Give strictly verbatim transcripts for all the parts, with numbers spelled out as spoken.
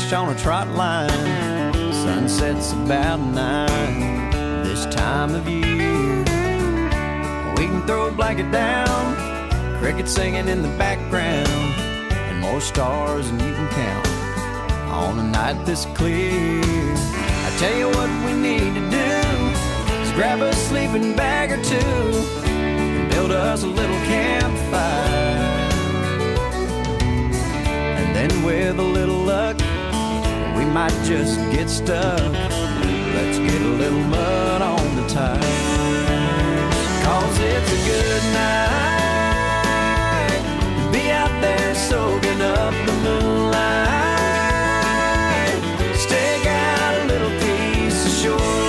beach on a trot line. Sunset's about nine this time of year. We can throw a blanket down, crickets singing in the background, and more stars than you can count on a night this clear. I tell you what we need to do is grab a sleeping bag or two and build us a little campfire. And then with a little luck, we might just get stuck. Let's get a little mud on the tires, 'cause it's a good night to be out there soaking up the moonlight. Stake out a little piece of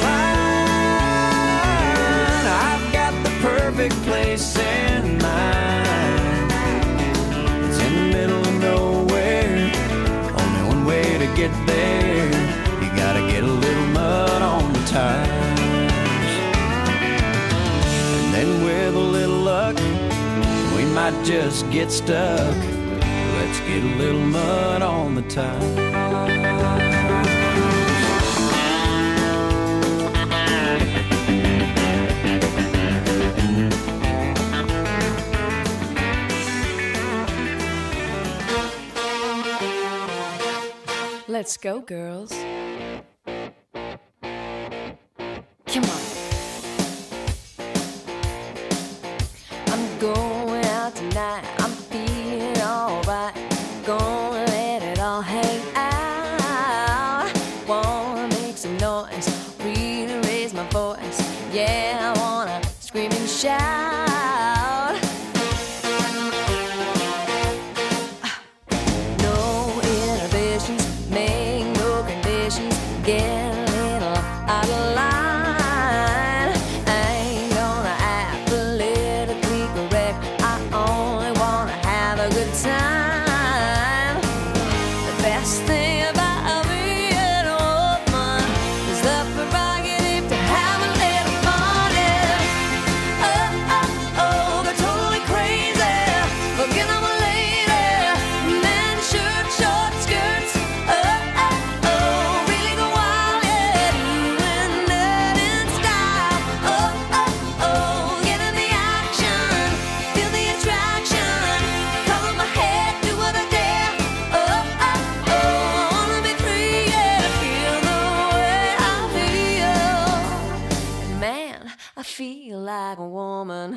shoreline. I've got the perfect place in mind. It's in the middle of nowhere, only one way to get there. You gotta get a little mud on the tires. And then with a little luck, we might just get stuck. Let's get a little mud on the tires. Let's go, girls. Come on. I'm going out tonight. I'm feeling alright. Gonna let it all hang out. Wanna make some noise, really raise my voice. Yeah, I wanna scream and shout. No inhibitions, make no conditions. Get a little out of line. I ain't gonna act politically correct. I only wanna have a good time. The best thing about being a woman is the prerogative to have a little fun. Yeah. Oh, oh, oh, go totally crazy. Forget I'm a lady. Men, shirt, short skirts. Oh, oh, oh, really go wild. Yeah, doing that in style. Oh, oh, oh, get in the action. Feel the attraction. Color my head, do what I dare. Oh, oh, oh, I wanna be free, yeah, to feel the way I feel. And man, I feel like a woman.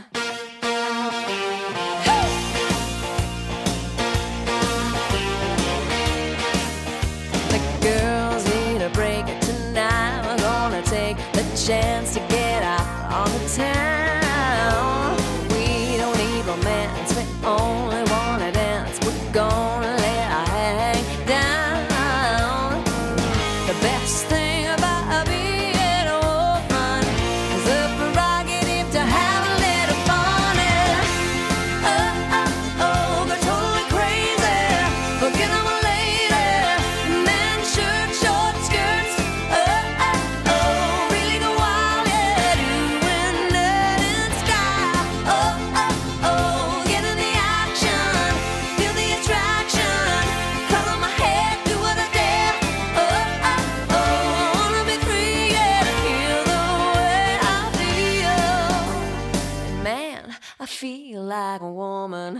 The girls need a break tonight. We're gonna take the chance to get out on the town. We don't need romance, we only wanna dance. We're gonna let our hang down. The best thing about being a woman is the prerogative to have a little fun. Yeah. Oh, oh, oh, go totally crazy. Forget I'm a lady. Men, shirt, short skirts. Oh, oh, oh, really go wild. Yeah, doing that in style. Oh, oh, oh, get in the action. Feel the attraction. Color my head, do what I dare. Oh, oh, oh, I wanna be free, yeah, to feel the way I feel. And man, I feel like a woman.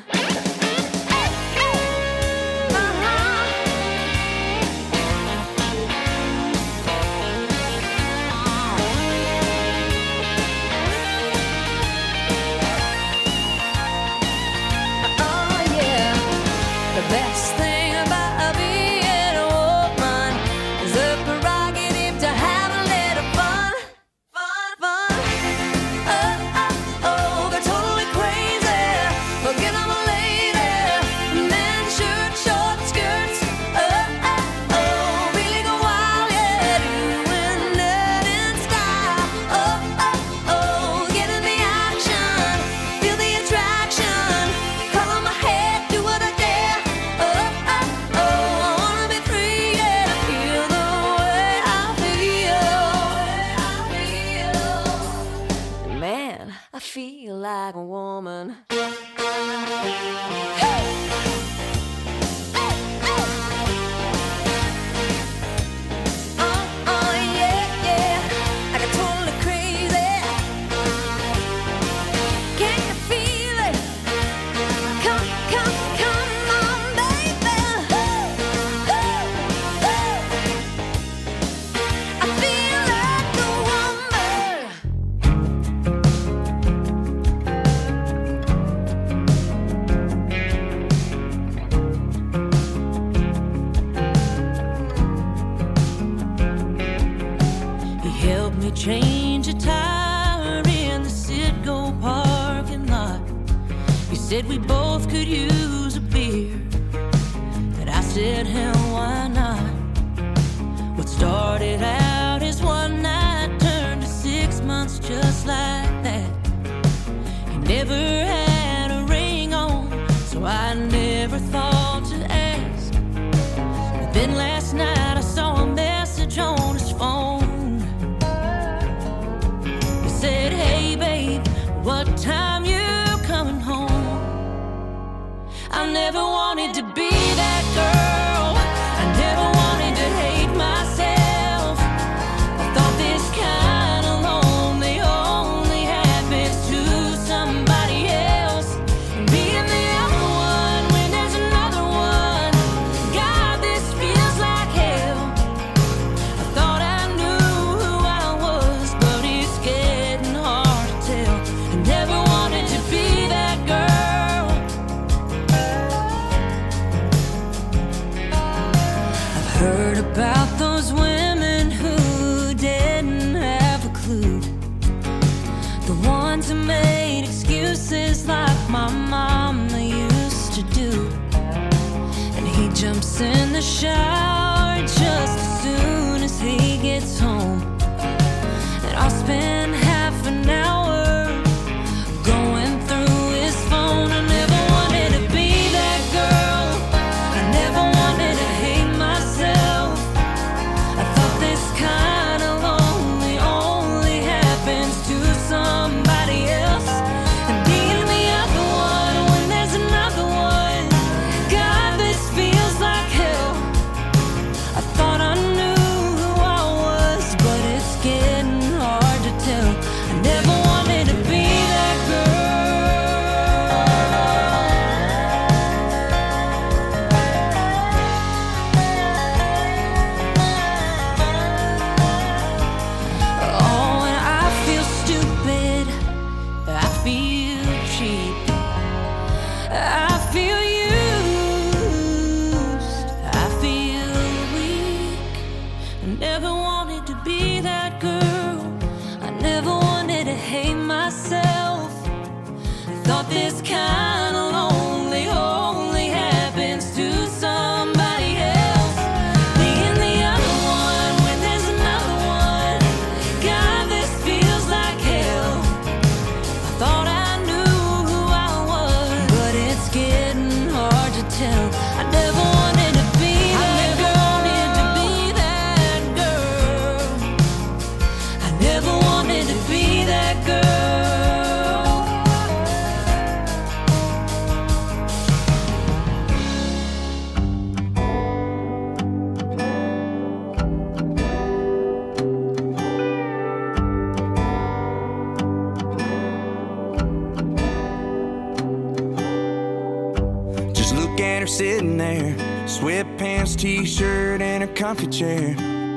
Oh yeah, the best thing about being a woman is the prerogative to have a little fun, fun, fun. Oh, oh, oh, go totally crazy. Forget I'm a lady. Men, shirt, short skirts. Oh, oh, oh, really go wild, yeah, doing that in style. Oh, oh, oh, get in the action. Feel the attraction. Color my head, do what I dare. Oh, oh, oh, I wanna be free, yeah, to feel the way I feel. Man, I feel like a woman. Hey! Hey! Hey! said we both could use a beer, and I said, hell, why not? What started out as one night turned to six months just like that. He never had a ring on, so I never thought to ask. But then last night I saw a message on his phone. He said, hey babe, what time you coming home? I never wanted to be that girl. I never wanted to hate myself. I thought this kind of lonely only happens to somebody else. And being the other one when there's another one, God, this feels like hell. I thought I knew who I was, but it's getting hard to tell. I never wanted to be that girl. I've heard about those women who didn't have a clue, the ones who made excuses like my mama used to do. And he jumps in the shower just as soon as he gets home, and I'll spend half an hour going through his phone. I never wanted to be that girl. I never wanted to hate myself. I thought this kind of lonely only happens to somebody else. And being the other one when there's another one, God, this feels like hell. I thought I knew who I was, but it's getting hard to tell. I never wanted to be that girl. Oh, and I feel stupid. I feel cheap. I feel used. I feel weak. I never wanted to be that girl. I never wanted to hate myself. I thought this kind of lonely only happens to somebody else. Being the other one when there's another one, God, this feels like hell. I thought I knew who I was, but it's getting hard to tell. I never wanted to be that girl. To be that girl. I never wanted to be that girl. Just look at her sitting there, sweatpants, t-shirt, and a comfy chair.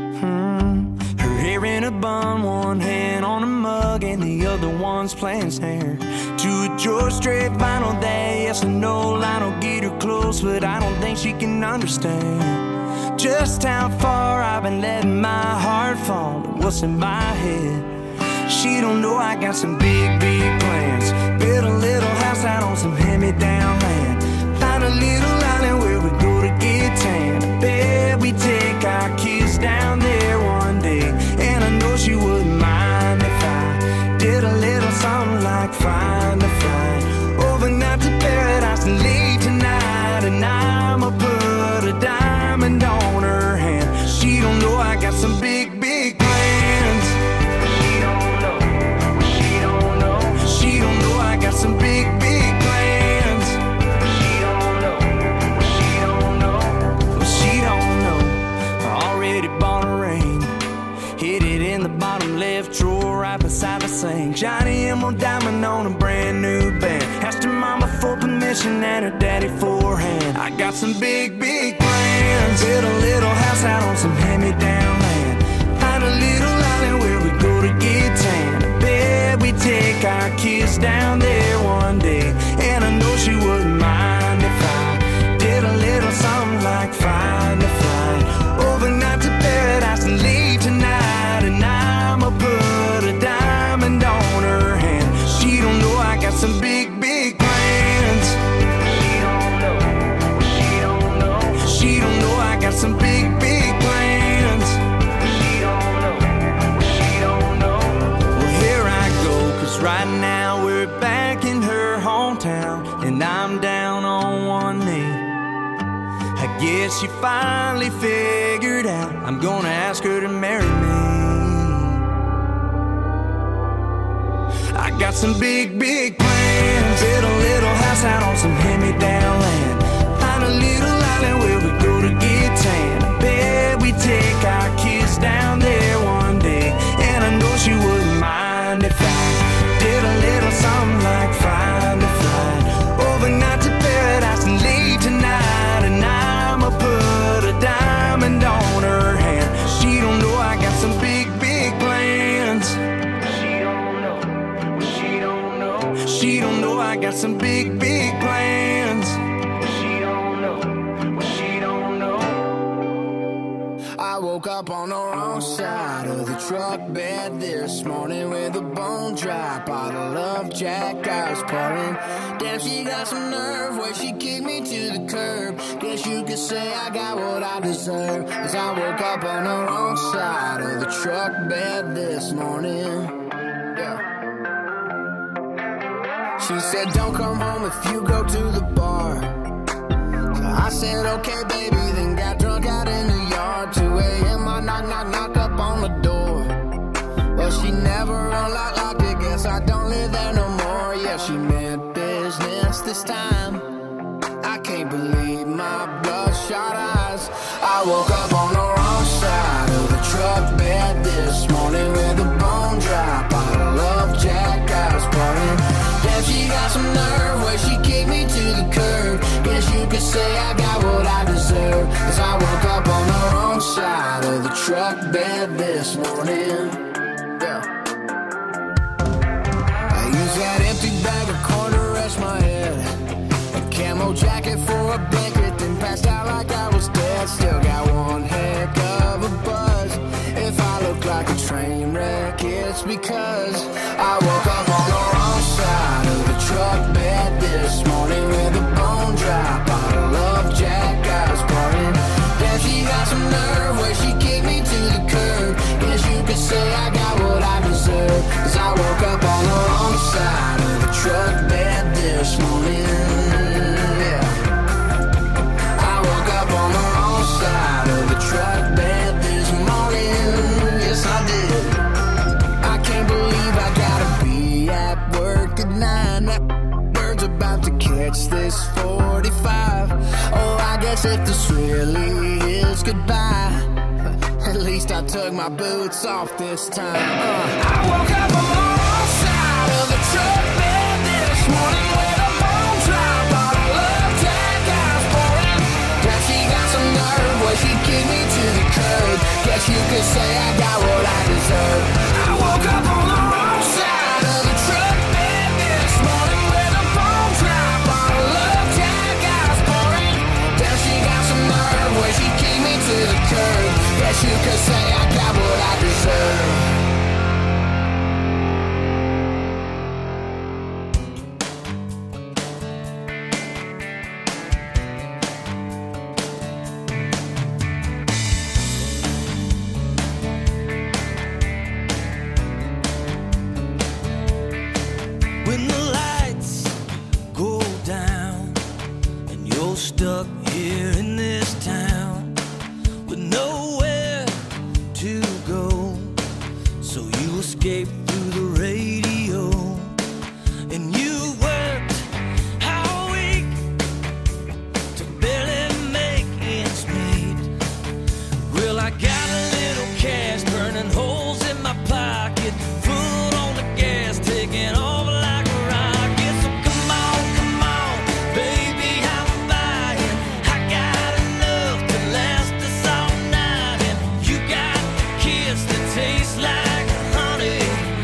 Hmm. Her hair in a bun, one hand on a mug, and the other one's playing snare. To a George Strait vinyl that yes or no line will get her close, but I don't think she can understand just how far I've been letting my heart fall and what's in my head. She don't know I got some big, big plans. Build a little house out on some hand-me-down land. Find a little island where we go to get tan. I bet we take our kids down there one day, and I know she wouldn't mind if I did a little something like find a flight overnight to paradise and leave tonight. And I'ma put a diamond on her hand. She don't know I got some big, big plans. She don't know. She don't know. She don't know I got some big, big plans. She don't know. She don't know. She don't know. I already bought a ring. Hid it in the bottom left drawer right beside the sink. Johnny Emerald diamond on a brand new band. Asked her mama for permission and her daddy for a hand. I got some big, big plans. Build a little house out on some hand-me-down land. Find a little island where we go to get tan. I bet we take our kids down there one day, and I know she wouldn't mind if I did a little something like find a flight overnight to paradise and leave tonight. And I'ma put a diamond on her hand. She don't know I got some big, big plans. town, and I'm down on one knee. I guess she finally figured out I'm gonna ask her to marry me. I got some big, big plans. Build a little house out on some hand-me-down land. Find a little island where we go to get tan. I bet we take our kids down there one day, and I know she wouldn't mind if I did a little something like flying to fly overnight to paradise and leave tonight. And I'ma put a diamond on her hand. She don't know I got some big, big plans. She don't know. She don't know. She don't know I got some big, big plans. She don't know. She don't know. I woke up on the wrong side of the truck bed this morning with a bone dry bottle of Jack I was pouring. Damn, she got some nerve where she kicked me to the curb. Guess you could say I got what I deserve, 'cause I woke up on the wrong side of the truck bed this morning. Yeah. She said don't come home if you go to the bar. So I said okay baby, then got drunk out in the yard. Two a.m. I knock, knock, knock up on the door, but she never unlocked, locked it. Guess I don't live there no more. Yeah, she meant business this time. I can't believe my bloodshot eyes. I woke up on the wrong side of the truck bed this morning with a bone dry bottle of Jack I was pouring. Damn, she got some nerve where she kicked me to the curb. Guess you could say I got what I deserve, 'cause I woke up on the wrong side of the truck bed this morning. Yeah. I used that empty bag of corn to rest my head, a camo jacket for a blanket, then passed out like I was dead. Still got one heck of a buzz. If I look like a train wreck, it's because I woke up on the wrong side of the truck bed this morning with a bone dry bottle of Jack I was pouring. Damn, she got some nerve where she kicked me to the curb. Guess you could say I got what I deserve, 'cause I woke up on the wrong side of the truck bed this morning. Yeah. I woke up on the wrong side of the truck bed this morning. Yes, I did. I can't believe I gotta be at work at nine. That bird's about to catch this forty-five. Oh, I guess if this really is goodbye, at least I took my boots off this time. Uh. I woke up on the wrong side of the truck bed this morning with a bone dry bottle of Jack I was pouring. Now she got some nerve where she kicked me to the curb. Guess you could say I got what I deserve. I woke up on the wrong side of the truck bed this morning with a bone dry bottle of Jack I was pouring. Now she got some nerve where she kicked me to the curb. Guess you could say I got what I deserve. When the lights go down and you're stuck here in this town with nowhere to go, so you escape through the radio, and you worked all week to barely make ends meet. Well, I got a little cash burning holes in my pocket, foot on the gas, taking off like a rocket. So come on, come on, baby, I'm buying. I got enough to last us all night, and you got a kiss that tastes like honey.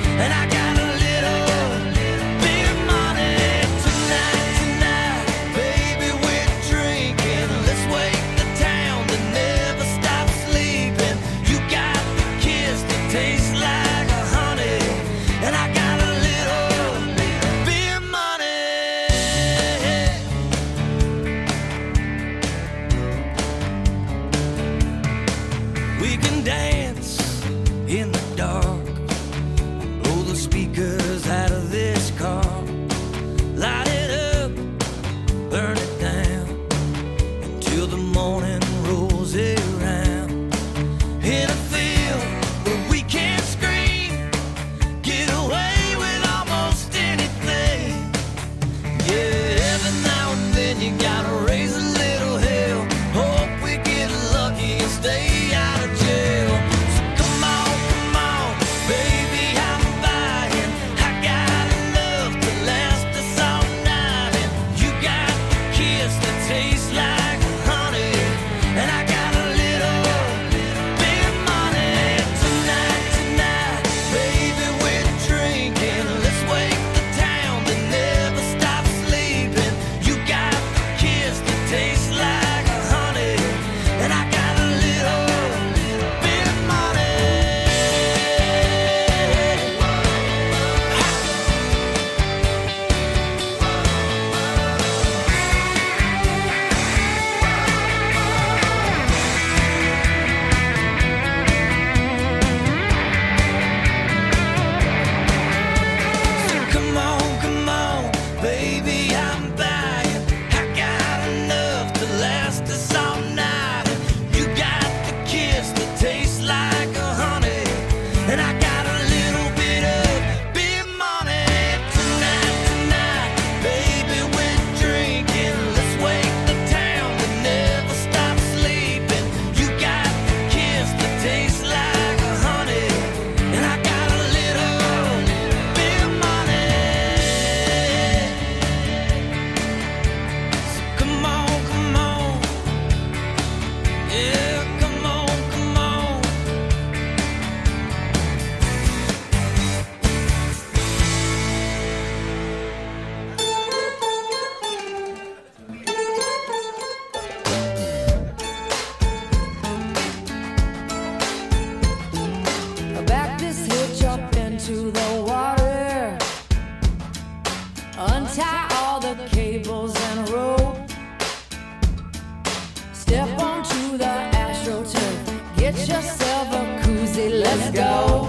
let's go.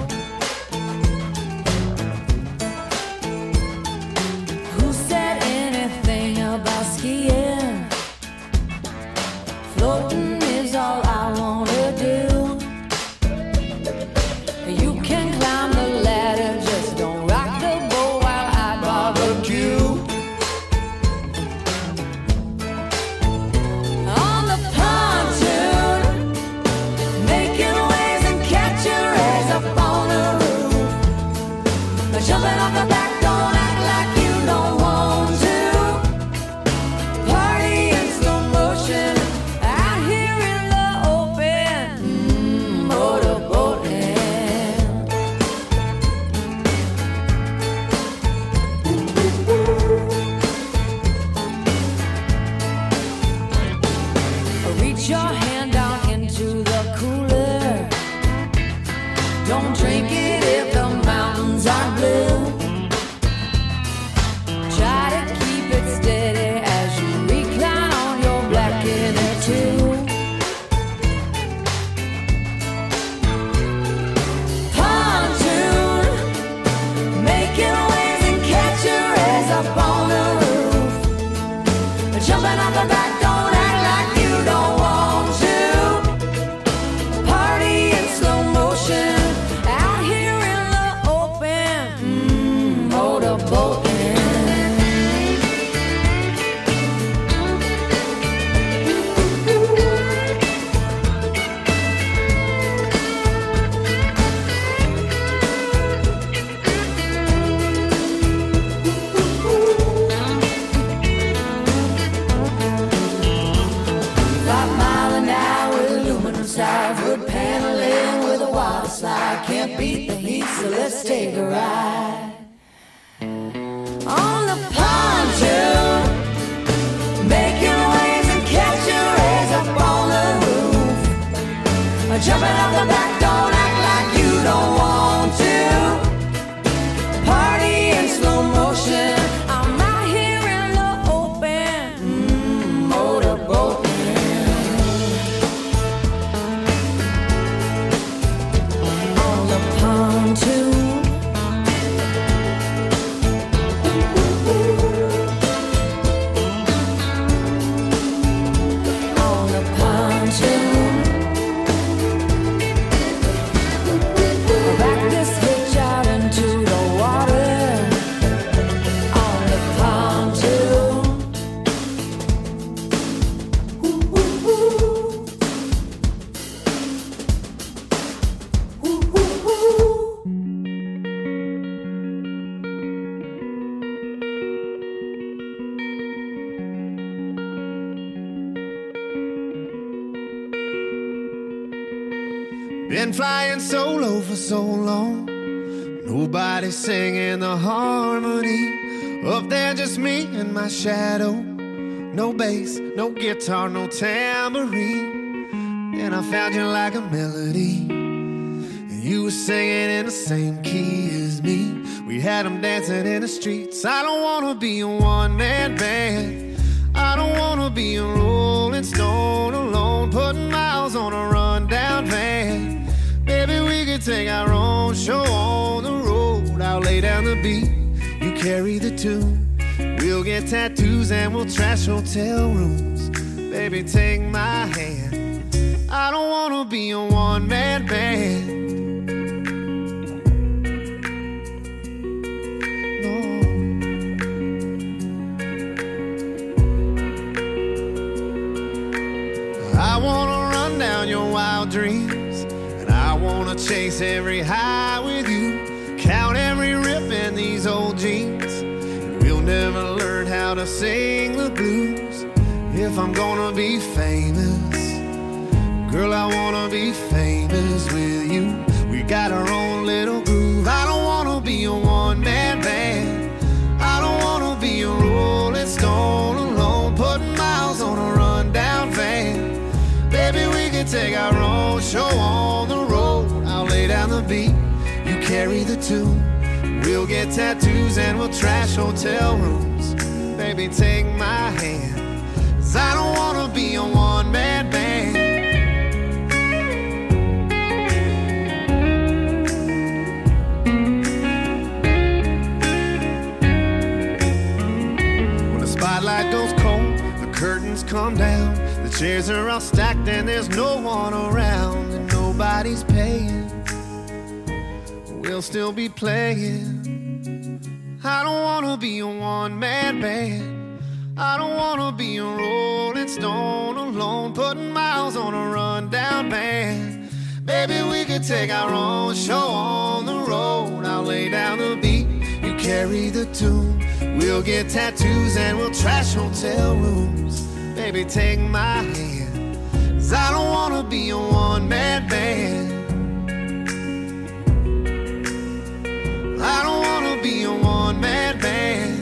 Who said anything about skiing? Floating is all I wanna do. You can climb the ladder, just don't rock the boat while I barbecue. On the pontoon, making waves and catching rays up on the roof. Jumping off the back, don't act like you don't want to. Party in slow motion, out here in the open, mm, motorboating. Reach your hand down into the cooler. Don't drink it if the mountains are blue. Try to keep it steady as you recline on your black inner tube. Pontoon, making waves and catching rays up on the roof. Jumping off the back, don't act like you don't want to. Party in slow motion, out here in the open, mm, motorboating. Five mile an hour, aluminum sides, wood paneling with a water slide. Can't beat the heat, so let's take a ride. On the pontoon, making waves and catching rays up on the roof. Jumping off the back, don't act like you don't want to. Party in slow motion, I'm out here in the open, mm, motorboating. On the pontoon, on the pontoon. Back this hitch out into the water. On the pontoon. Ooh, ooh, ooh. Ooh, ooh, ooh. Been flying solo for so long, nobody singing the harmony. Up there just me and my shadow. No bass, no guitar, no tambourine. And I found you like a melody, and you were singing in the same key as me. We had them dancing in the streets. I don't wanna be a one-man band, I don't wanna be a rolling stone alone, putting miles on a rundown van. Maybe we could take our own show on the road. I'll lay down the beat, you carry the tune. We'll get tattoos and we'll trash hotel rooms. Baby, take my hand, I don't wanna be a one-man band. No. I wanna run down your wild dreams, and I wanna chase every high with you, count every rip in these old jeans, and we'll never learn how to sing the blues. If I'm gonna be famous, girl, I wanna be famous with you. We got our own little groove. I don't wanna be a one-man band, I don't wanna be a rolling stone alone, putting miles on a rundown van. Baby, we can take our own show on the road. I'll lay down the beat, you carry the tune. We'll get tattoos and we'll trash hotel rooms. Baby, take my hand, 'cause I don't wanna be a one-man band. curtains come down, the chairs are all stacked and there's no one around, and nobody's paying, we'll still be playing. I don't wanna be a one-man band, I don't wanna be a Rolling Stone alone, putting miles on a rundown band. Baby, we could take our own show on the road. I'll lay down the beat, you carry the tune. We'll get tattoos and we'll trash hotel rooms. Baby, take my hand, 'cause I don't wanna be a one-man band. I don't wanna be a one-man band.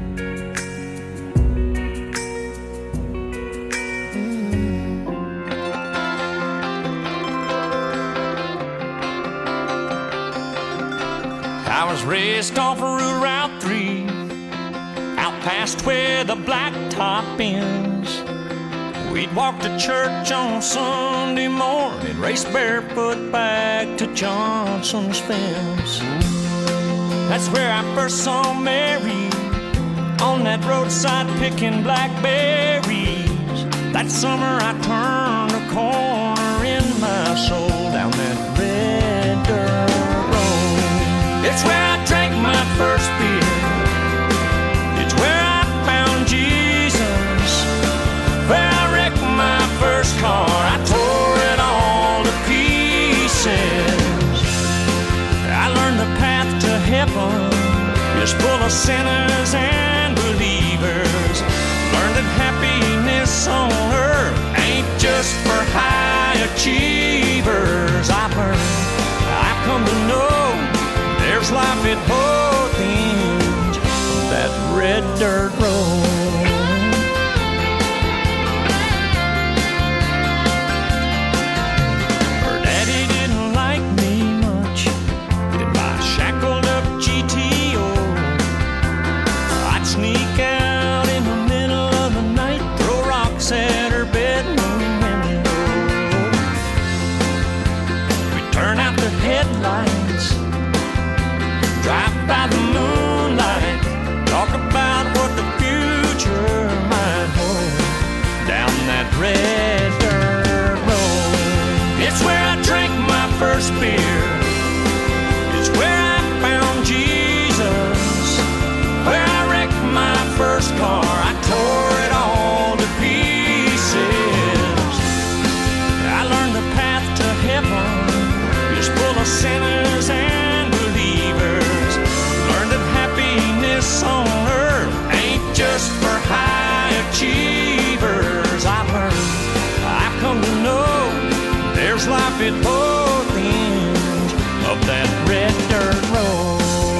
I was raised off of Route three, out past where the blacktop ends. We'd walk to church on Sunday morning, race barefoot back to Johnson's fence. That's where I first saw Mary, on that roadside picking blackberries. That summer I turned a corner in my soul, down that red dirt road. It's where I drank my first beer, it's where I found Jesus, where I wrecked my first car, I tore it all to pieces. I learned the path to heaven is full of sinners and believers. Learned that happiness on earth ain't just for high achievers. I've learned, I've come to know, there's life at both ends of that red dirt road. Her daddy didn't like me much in my shackled up G T O. I'd sneak out in the middle of the night, throw rocks at her bedroom window. We'd turn out the headlights, drive by the moonlight, talk about what the future might hold, down that red dirt road. It's where I drank my first beer, it's where I found Jesus, where I wrecked my first car, I tore it all to pieces. I learned the path to heaven is full of sinners and believers. Learned that happiness on earth ain't just for high achievers. I've learned, I've come to know, there's life at both ends of that red dirt road.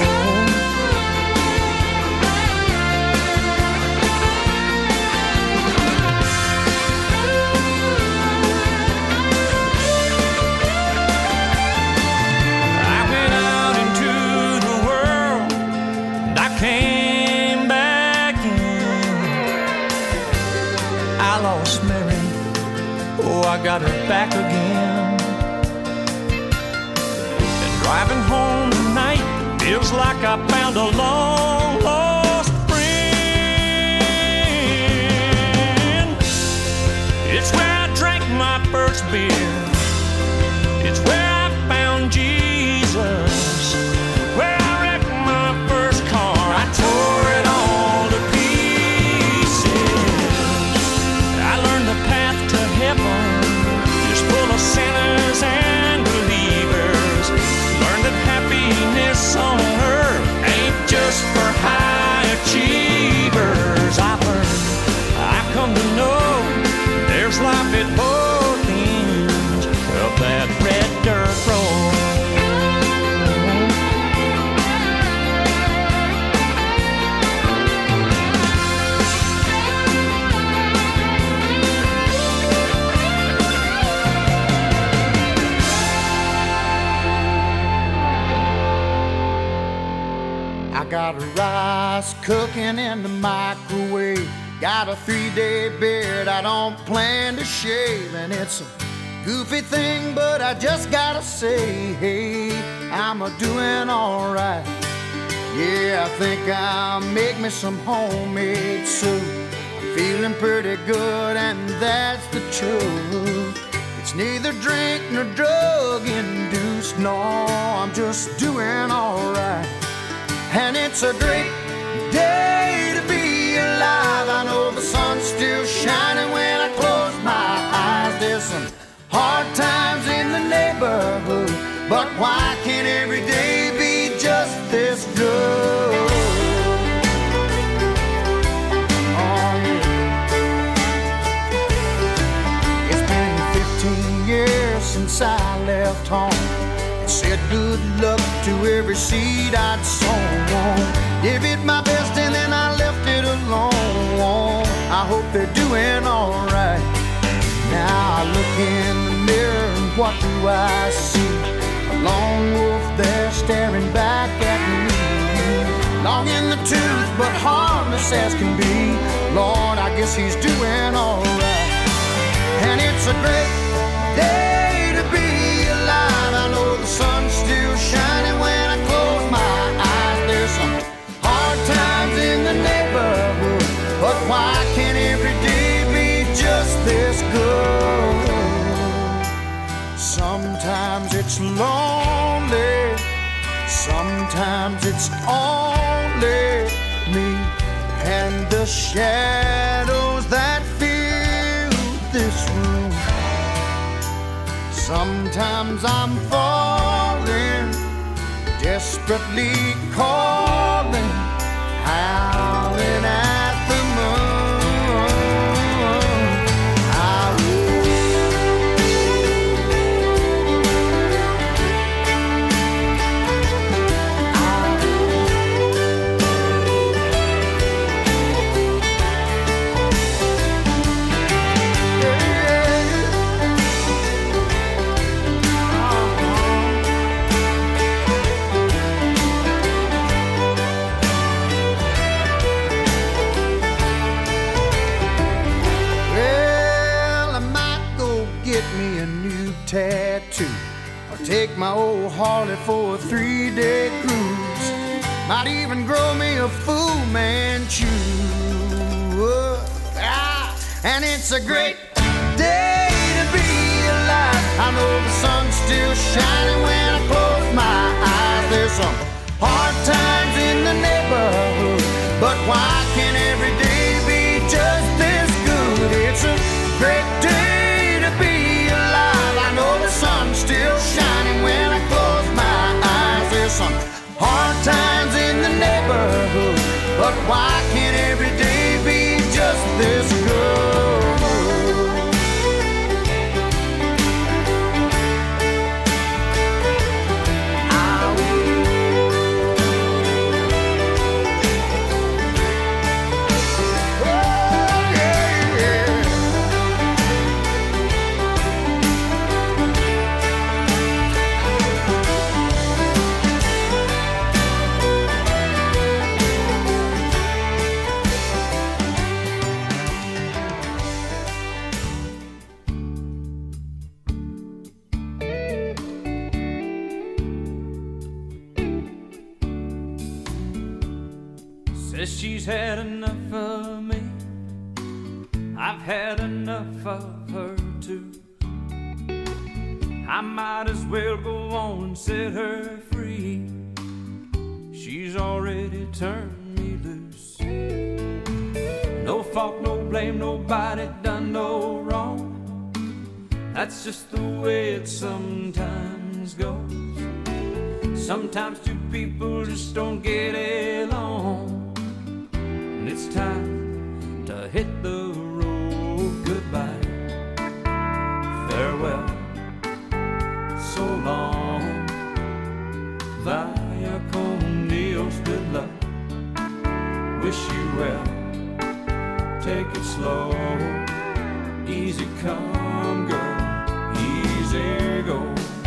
I went out into the world and I came back in. I lost Mary, oh, I got her back again. And driving home tonight feels like I found a long lost friend. It's where I drank my first beer, it's where I found Jesus, where I wrecked my first car, I tore it all to pieces. I learned the path to heaven is full of sinners and believers. Learned that happiness on earth ain't just for high achievers. I've learned, I've come to know, there's life at both ends of that red dirt road. I got rice cooking in the microwave, got a three-day beard I don't plan to shave, and it's a goofy thing, but I just gotta say, hey, I'm a doing all right. Yeah, I think I'll make me some homemade soup. I'm feeling feeling pretty good, and that's the truth. It's neither drink nor drug induced. No, I'm just doing alright. And it's a great day to be alive. I know the sun's still shining when I close my eyes. There's some hard times in the neighborhood, but why can't every day be just this good? Oh yeah. It's been fifteen years since I left home and said good luck to every seed I'd sown. Gave it my best and then I left it alone. I hope they're doing alright. Now I look in the mirror and what do I see? A lone wolf there staring back at me. Long in the tooth but harmless as can be. Lord, I guess he's doing alright. And it's a great day to be alive. I know the sun's still shining when I close my eyes. There's some hard times in the neighborhood, but why can't every day be just this good? Sometimes it's lonely, sometimes it's only me and the shadows that fill this room. Sometimes I'm falling, desperately calling, howling at the moon. Tattoo, or take my old Harley for a three-day cruise. Might even grow me a Fu Manchu. Ah, and it's a great day to be alive. I know the sun's still shining when I close my eyes. There's some hard times in the neighborhood, but why can't every day be just this good? It's a great day to be alive. I know the sun's still shining when I close my eyes. There's some hard times in the neighborhood, but why can't every day be just this good? Says she's had enough of me, I've had enough of her too. I might as well go on and set her free. She's already turned me loose. No fault, no blame, nobody done no wrong. That's just the way it sometimes goes. Sometimes two people just don't get along. It's time to hit the road. Goodbye, farewell, so long, vaya con Dios, good luck, wish you well, take it slow, easy come girl, easy go.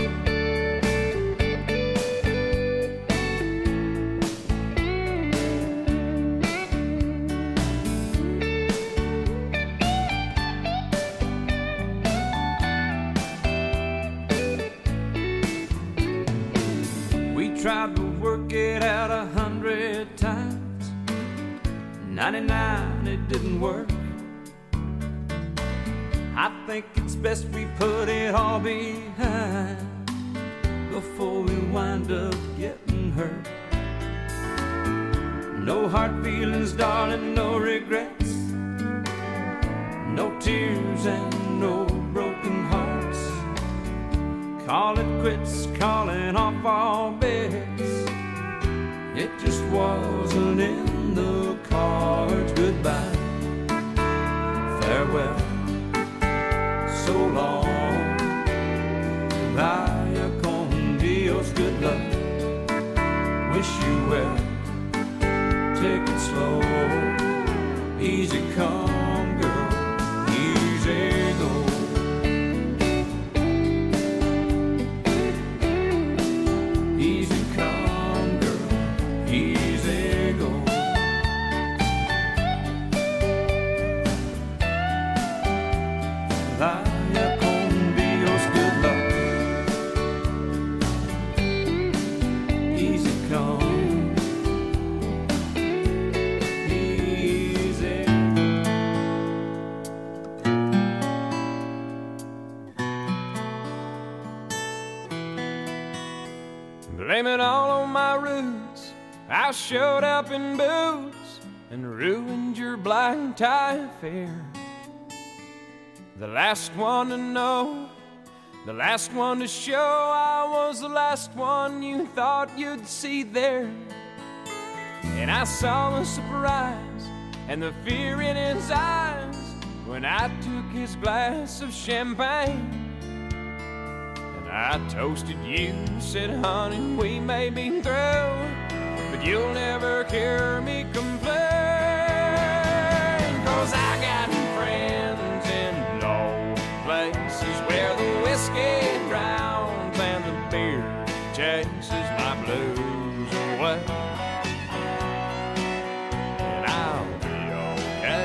Tried to work it out a hundred times, ninety-nine it didn't work. I think it's best we put it all behind before we wind up getting hurt. No hard feelings, darling, no regrets, no tears and no broken hearts. Call it quits, calling off all bets. It just wasn't in the cards. Goodbye, farewell, so long, vaya con Dios, good luck, wish you well, take it slow, easy come girl, easy go. Easy come girl, easy go. Vaya con Dios, good luck, easy come, easy. Blame it all on my roots. I showed up in boots and ruined your black tie affair. The last one to know, the last one to show, I was the last one you thought you'd see there. And I saw the surprise and the fear in his eyes when I took his glass of champagne. And I toasted you, said, honey, we may be through, but you'll never hear me complain. 'Cause I got friends in low places where the whiskey drowns and the beer chases my blues away. And I'll be okay.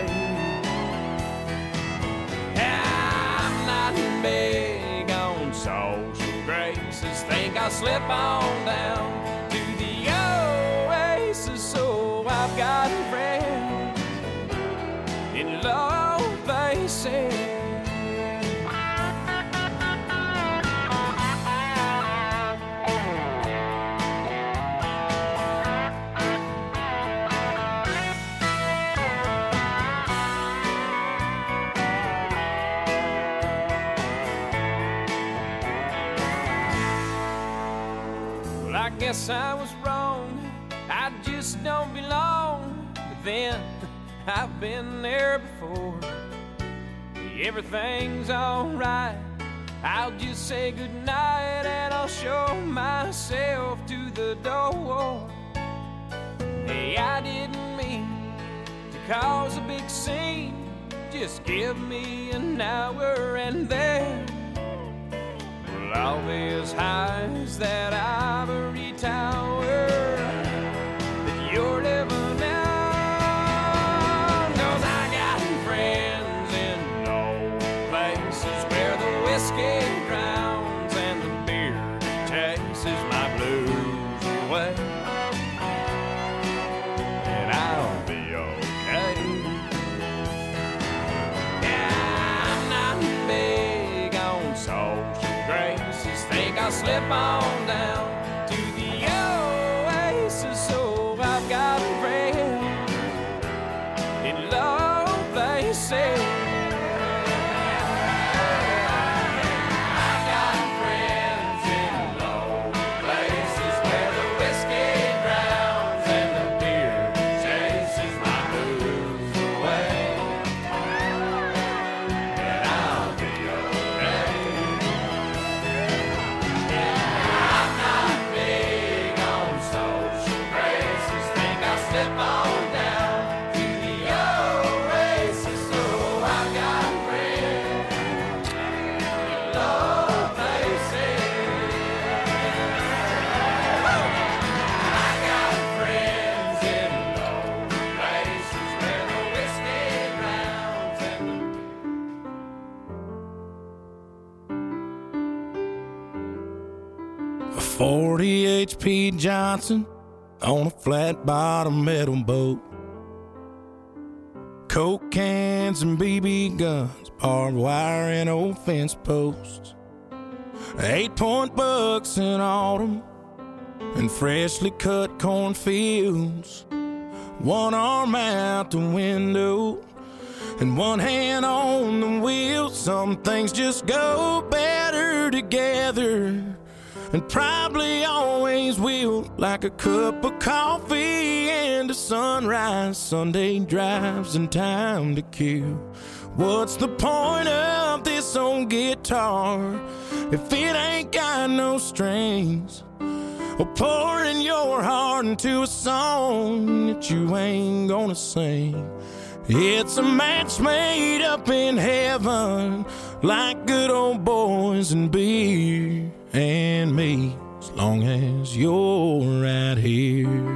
I'm not big on social graces. Think I'll slip on down to the oasis. So I've got friends in low places. Well, I guess I was wrong, I just don't belong. But then I've been there before. Everything's alright, I'll just say goodnight and I'll show myself to the door. Hey, I didn't mean to cause a big scene, just give me an hour and then well, I'll be as high as that ivory tower that you're living in. 'Cause I got friends in low places where the whiskey drowns and the beer chases my blues away. And I'll be okay. Yeah, I'm not big on social graces. Think I'll slip on down to the oasis. So I've got friends in low places. I've got friends in low places where the whiskey drowns and the beer chases my blues away. And I'll be okay. Yeah, I'm not big on social graces. Think I'll slip on down to the oasis. So I've got friends in low places. I got friends in low places where the whiskey drowns and the A forty H P Johnson on a flat bottom metal boat. Coke cans and B B guns, barbed wire and old fence posts, eight-point bucks in autumn and freshly cut cornfields. One arm out the window and one hand on the wheel. Some things just go better together, and probably always will, like a cup of coffee and a sunrise, Sunday drives and time to kill. What's the point of this old guitar if it ain't got no strings? Or pouring your heart into a song that you ain't gonna sing. It's a match made up in heaven, like good old boys and beer and me, as long as you're right here.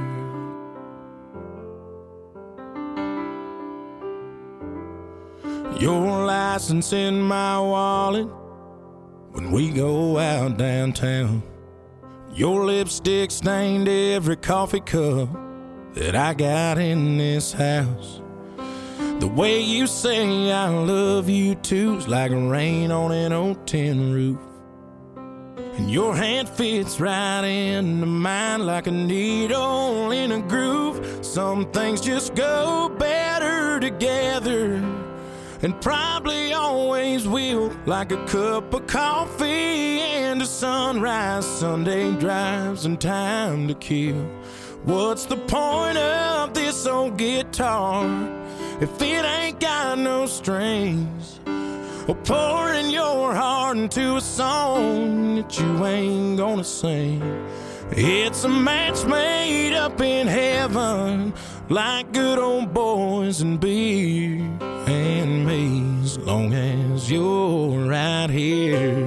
Your license in my wallet when we go out downtown. Your lipstick stained every coffee cup that I got in this house. The way you say I love you too's like rain on an old tin roof. And your hand fits right into mine like a needle in a groove. Some things just go better together, and probably always will, like a cup of coffee and a sunrise, Sunday drives and time to kill. What's the point of this old guitar if it ain't got no strings? Or pouring your heart into a song that you ain't gonna sing. It's a match made up in heaven, like good old boys and beer and me, as long as you're right here.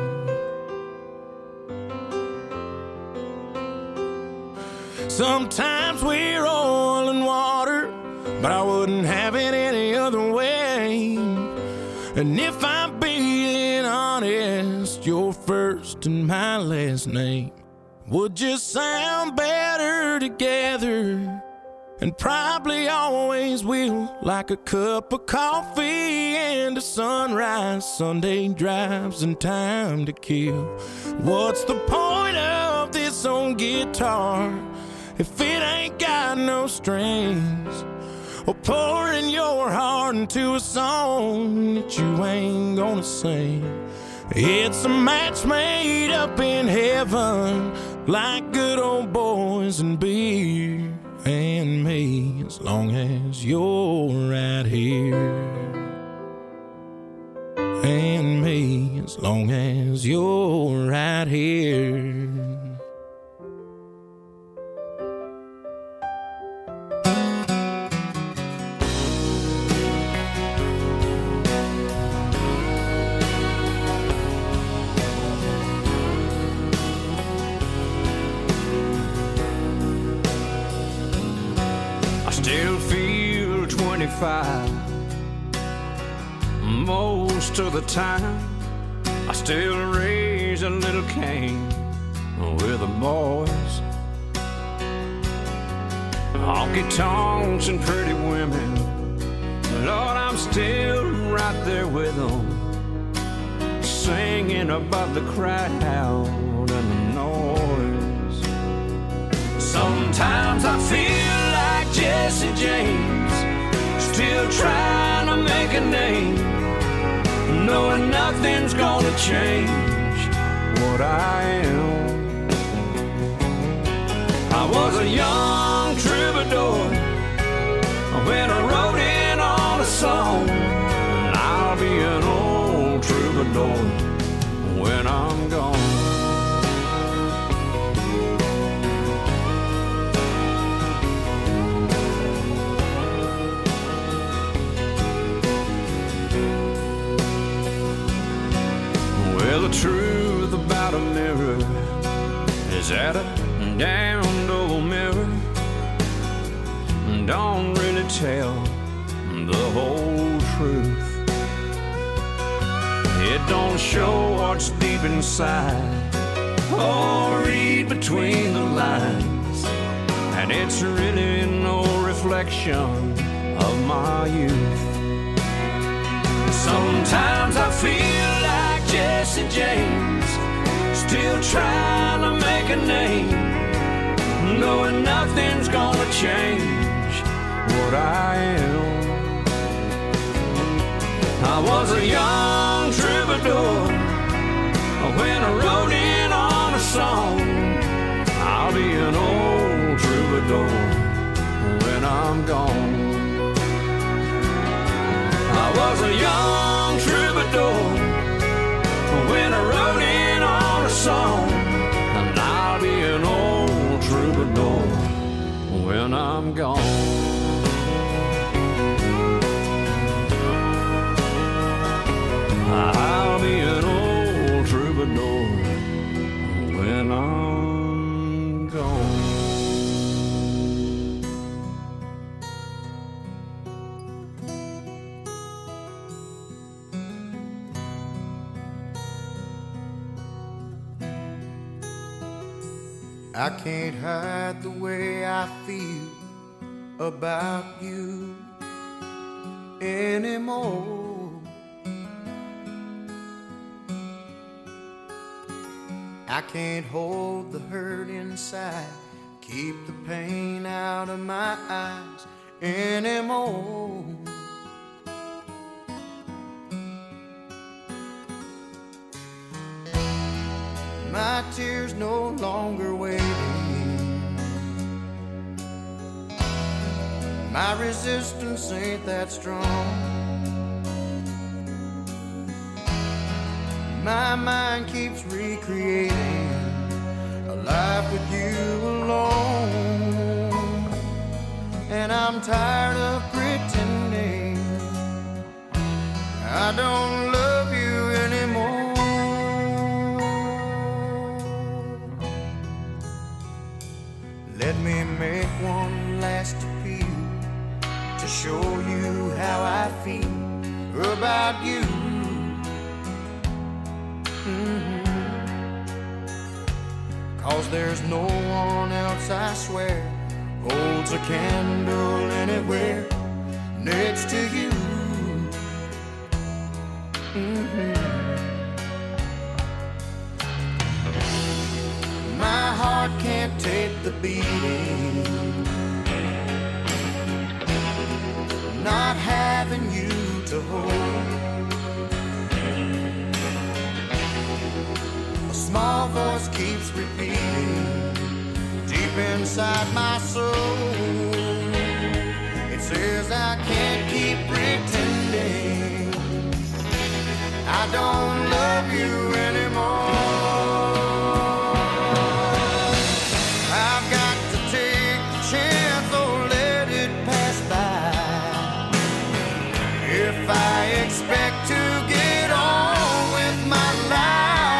Sometimes we're oil and water, but I wouldn't have it any other way. And if I'm being honest, your first and my last name would just sound better together, and probably always will, like a cup of coffee and a sunrise, Sunday drives and time to kill. What's the point of this old guitar if it ain't got no strings? Or pouring your heart into a song that you ain't gonna sing. It's a match made up in heaven, like good old boys and beer and me, as long as you're right here. And me, as long as you're right here. Most of the time I still raise a little Cain with the boys. Honky tonks and pretty women, Lord, I'm still right there with them, singing above the crowd and the noise. Sometimes I feel like Jesse James, still trying to make a name, knowing nothing's gonna change what I am. I was a young troubadour when I wrote in on a song, and I'll be an old troubadour when I'm gone. Well, the truth about a mirror is that a damned old mirror don't really tell the whole truth. It don't show what's deep inside or read between the lines, and it's really no reflection of my youth. Sometimes I feel like Jesse James, still trying to make a name, knowing nothing's gonna change what I am. I was a young troubadour when I wrote in on a song. I'll be an old troubadour when I'm gone. I was a young troubadour when I wrote in on a song, and I'll be an old troubadour when I'm gone. I'll be an old troubadour when I'm gone. I can't hide the way I feel about you anymore. I can't hold the hurt inside, keep the pain out of my eyes anymore. My tears no longer waiting, my resistance ain't that strong. My mind keeps recreating a life with you alone, and I'm tired of pretending I don't love you anymore. Let me make one last appeal to show you how I feel about you. Mm-hmm. 'Cause there's no one else, I swear, holds a candle anywhere next to you. Mm-hmm. My heart can't take the beating, not having you to hold. A small voice keeps repeating deep inside my soul. It says I can't keep pretending I don't love you anymore. I've got to take the chance or let it pass by. If I expect to get on with my life,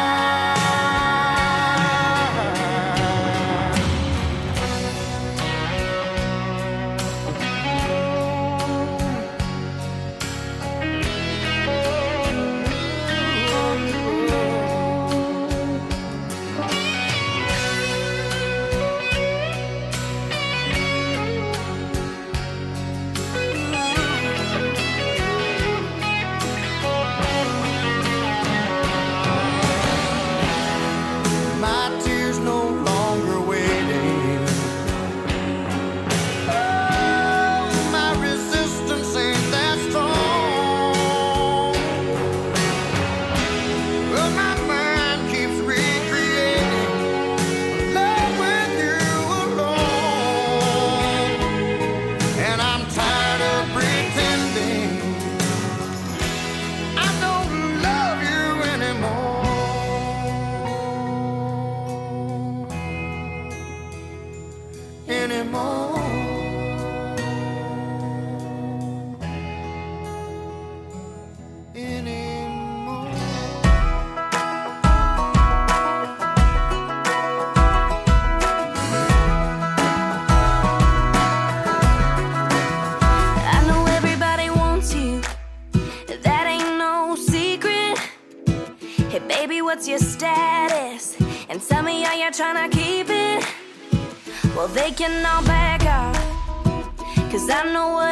what's your status? And tell me how you're trying to keep it. Well, they can all back off, 'cause I know what I want.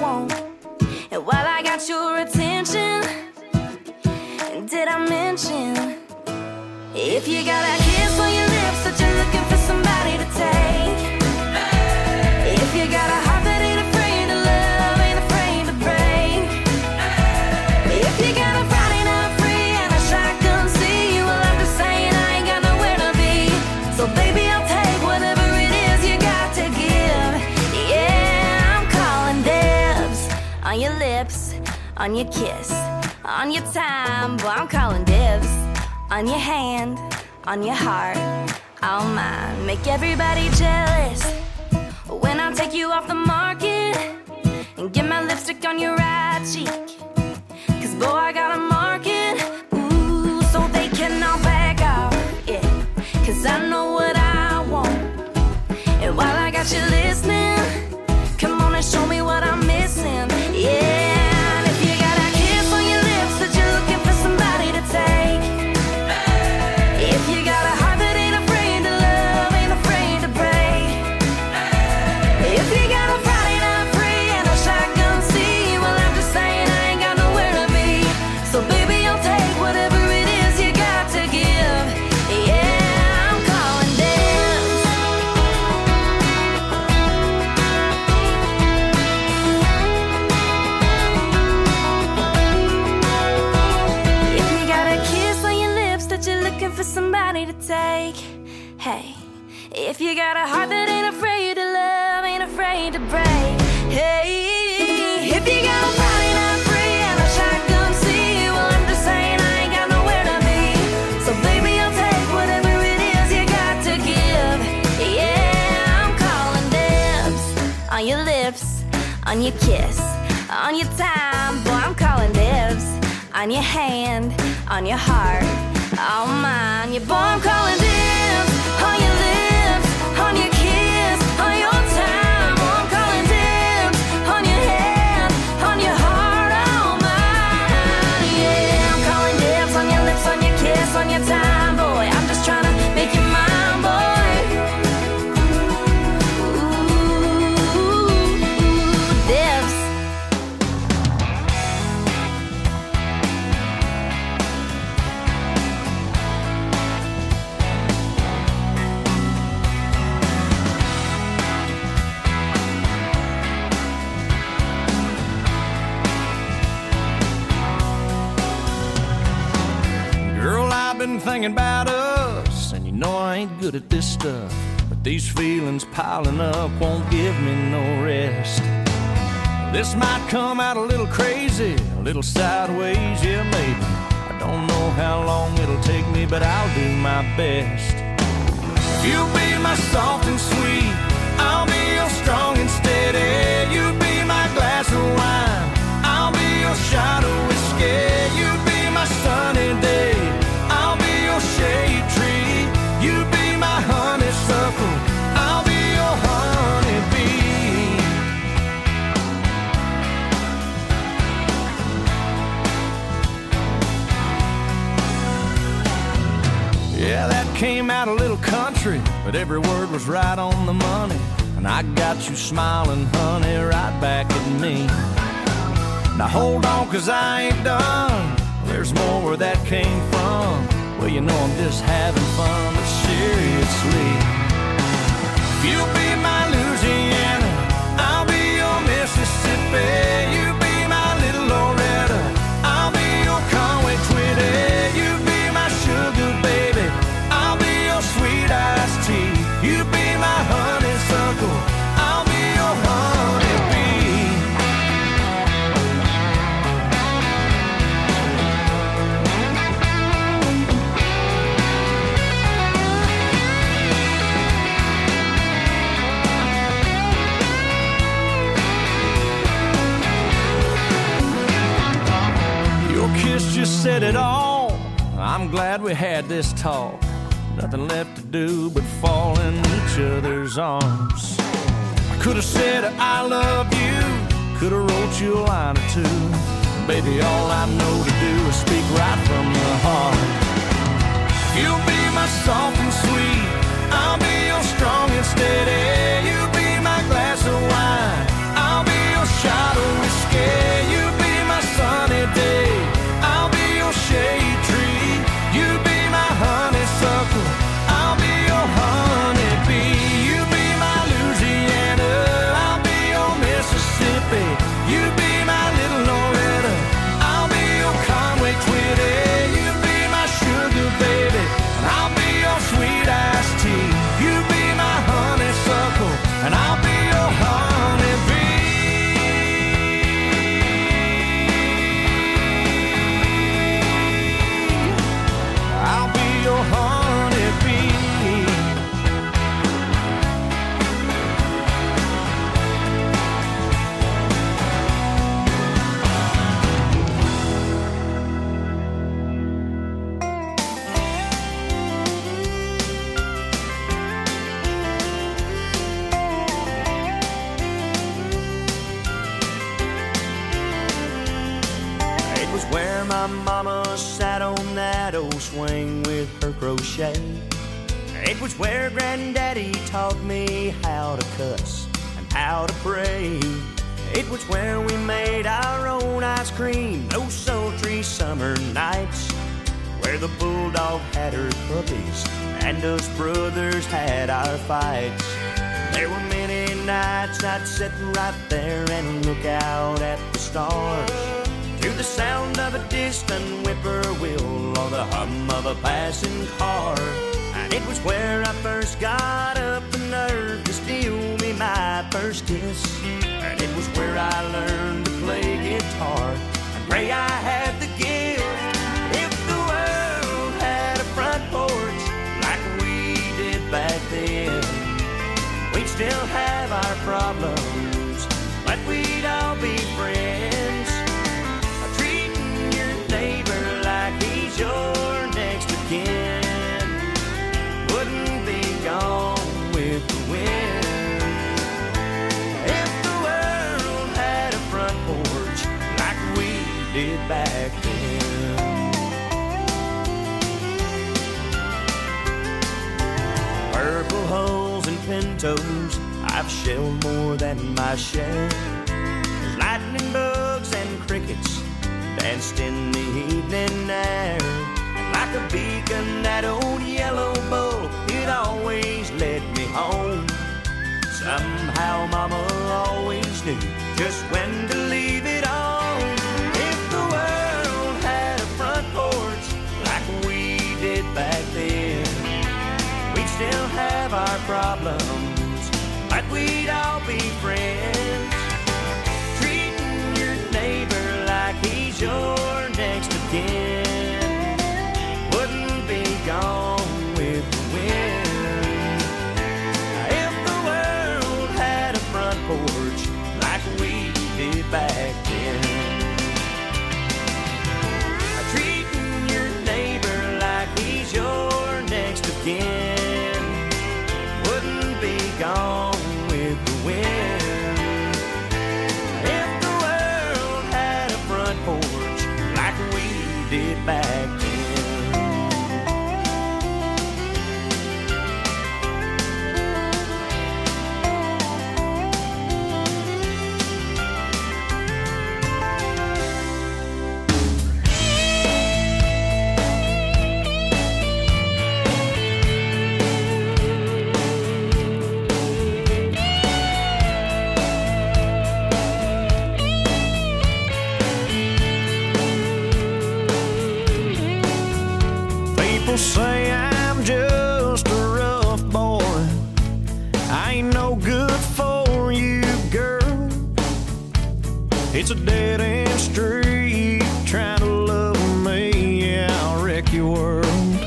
want. And while I got your attention, did I mention, if you got a kiss on your lips that you're looking for somebody to take, if you got a heart that ain't afraid to love, ain't afraid to break, if you got a Friday night free and a shotgun seat, well, I'm just saying I ain't got nowhere to be. So baby, I'll take whatever it is you got to give. Yeah, I'm calling dibs on your lips, on your kiss, on your time. Boy, I'm calling dibs on your hand, on your heart, all mine. Make everybody jealous when I take you off the market and get my lipstick on your right cheek. Cause boy, I got a market, ooh, so they can all back off, yeah. Cause I know what I want. And while I got you listening, come on and show me what I'm missing, yeah. And if you got a kiss on your lips that you're looking for somebody to take, if you got a heart that ain't afraid to love, ain't afraid to break, if you got a Friday night free and a shotgun seat, well, I'm just saying I ain't got nowhere to be. So baby, I'll take whatever it is you got to give. Yeah, I'm calling dibs. If you got a kiss on your lips that you're looking for somebody to take, hey, if you got a heart that ain't afraid to love, ain't afraid to break, hey, if you got a Friday night free and a shotgun seat, well, I'm just saying I ain't got nowhere to be. So baby, I'll take whatever it is you got to give. Yeah, I'm calling dibs on your lips, on your kiss, on your time. Boy, I'm calling dibs on your hand, on your heart, all mine. Yeah, boy, I'm calling dibs on your lips, on your kiss, on your time. Boy, I'm calling dibs on your hand, on your heart, all mine. Yeah, I'm calling dibs on your lips, on your kiss, on your time. Boy, I'm just trying to make you mine, boy. Ooh, dibs. Girl, I've been thinking about us, and you know I ain't good at this stuff, but these feelings piling up won't give me no rest. This might come out a little crazy, a little sideways, yeah, maybe. I don't know how long it'll take me, but I'll do my best. You'll be my soft and sweet, I'll be your strong and steady. You'll be my glass of wine, I'll be your shot of whiskey. You'll be my sunny day, I'll be your shade tree. You be my honeysuckle, I'll be your honeybee. Yeah, that came out a little country, but every word was right on the money. And I got you smiling, honey, right back at me. Now hold on, cause I ain't done, there's more where that came from. Well, you know I'm just having fun, but seriously, you'll be my Louisiana, I'll be your Mississippi. You be my little Loretta, I'll be your Conway Twitty. You be my sugar baby, I'll be your sweet iced tea. You be my honeysuckle, I'll be your honeybee. Kiss just said it all. I'm glad we had this talk. Nothing left to do but fall in each other's arms. I could have said I love you, could have wrote you a line or two. Baby, all I know to do is speak right from the heart. You'll be my soft and sweet, I'll be your strong and steady. You'll be my glass of wine, I'll be your shot of where my mama sat on that old swing with her crochet. It was where Granddaddy taught me how to cuss and how to pray. It was where we made our own ice cream those sultry summer nights, where the bulldog had her puppies and us brothers had our fights. There were many nights I'd sit right there and look out at the stars, to the sound of a distant whippoorwill or the hum of a passing car. And it was where I first got up the nerve to steal me my first kiss. And it was where I learned to play guitar and pray I had the gift. If the world had a front porch like we did back then, we'd still have our problems, but we'd all be friends. Treating your neighbor like he's your next of kin wouldn't be gone with the wind. If the world had a front porch like we did back then. Purple hulls and pintos, I've shelled more than my share. There's lightning bugs and crickets danced in the evening air. And like a beacon, that old yellow bull, it always led me home. Somehow Mama always knew just when to leave it on. If the world had a front porch like we did back then, we'd still have our problems, but we'd all be friends. Treating your neighbor like he's your next of kin wouldn't be gone with the wind. If the world had a front porch like we did back then. Treating your neighbor like he's your next of kin wouldn't be gone with the wind. If the world had a front porch like we did back then. People say I'm just a rough boy, I ain't no good for you, girl. It's a dead-end street, trying to love me, yeah, I'll wreck your world.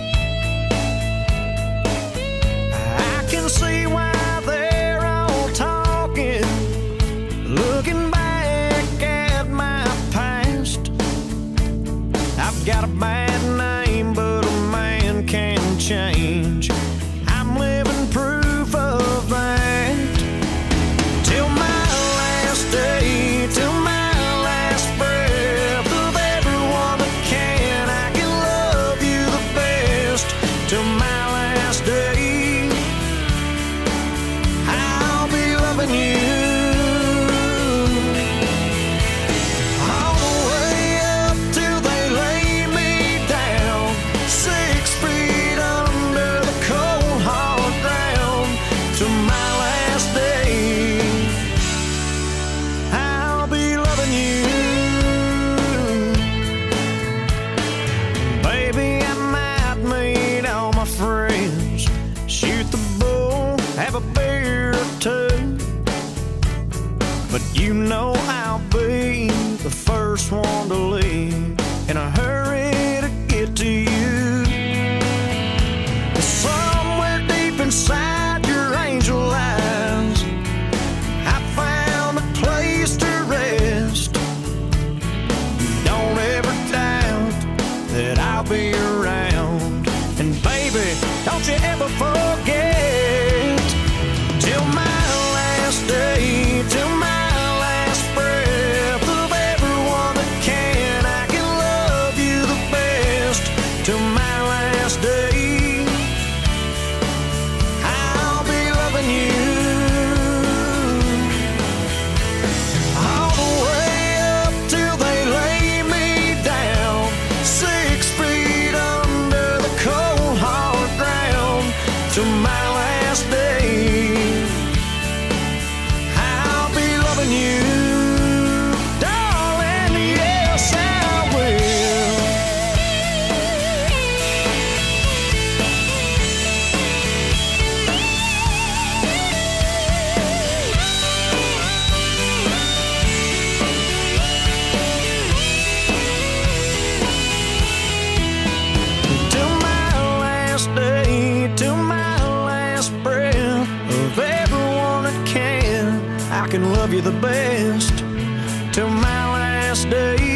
I can see why they're all talking, looking back at my past. I've got a bad name, but can change. I'm living proof of that. Till my last day, till my last breath of everyone that can, I can love you the best. Till my last day, I'll be loving you. All the way up till they lay me down, six feet under the cold hard ground. To my last day, I'll be loving you. Baby, I might meet all my friends, shoot the bull, have a beer or two, but you know I'll be the first one to leave in a hurry to get to you. Somewhere deep inside your angel eyes, I found a place to rest. Don't ever doubt that I'll be around. And baby, don't you ever forget, till my last day, till my last breath of everyone that can, I can love can love you the best till my last day.